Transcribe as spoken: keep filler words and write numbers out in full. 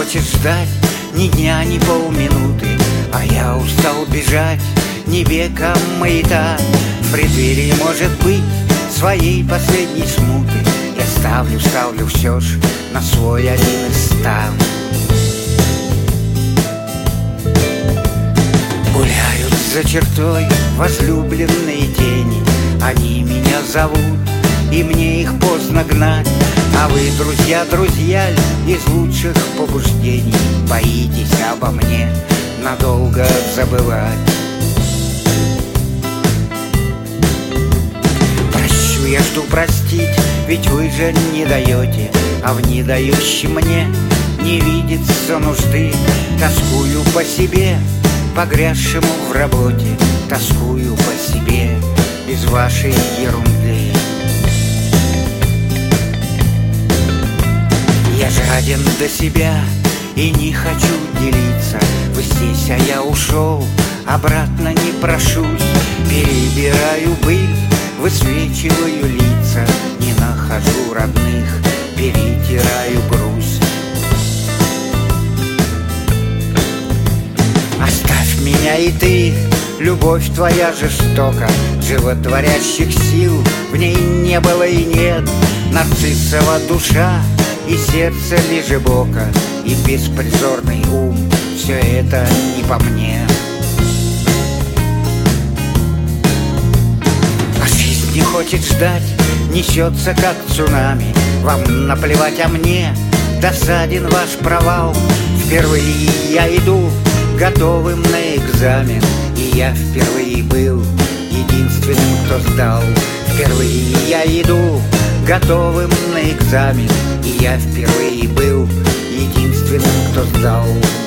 хочет ждать ни дня, ни полминуты, а я устал бежать ни века маята. В преддверии, может быть, своей последней смуты я ставлю, ставлю все ж на свой один из ста. Гуляют за чертой возлюбленные тени, они меня зовут, и мне их поздно гнать. А вы, друзья, друзья, из лучших побуждений боитесь обо мне надолго забывать. Прощу, я жду простить, ведь вы же не даете, а в недающем мне не видится нужды. Тоскую по себе, погрязшему в работе, тоскую по себе без вашей ерунды. Я жаден до себя и не хочу делиться. Вы здесь, а я ушел, обратно не прошусь. Перебираю быль, высвечиваю лица, не нахожу родных, перетираю грусть. Оставь меня и ты, любовь твоя жестока, животворящих сил в ней не было и нет. Нарциссова душа и сердце лежебока, и беспризорный ум — все это не по мне. А жизнь не хочет ждать, несется как цунами. Вам наплевать, а мне досаден ваш провал. Впервые я иду готовым на экзамен, и я впервые был единственным, кто сдал. Впервые я иду готовым на экзамен, и я впервые был единственным, кто сдал.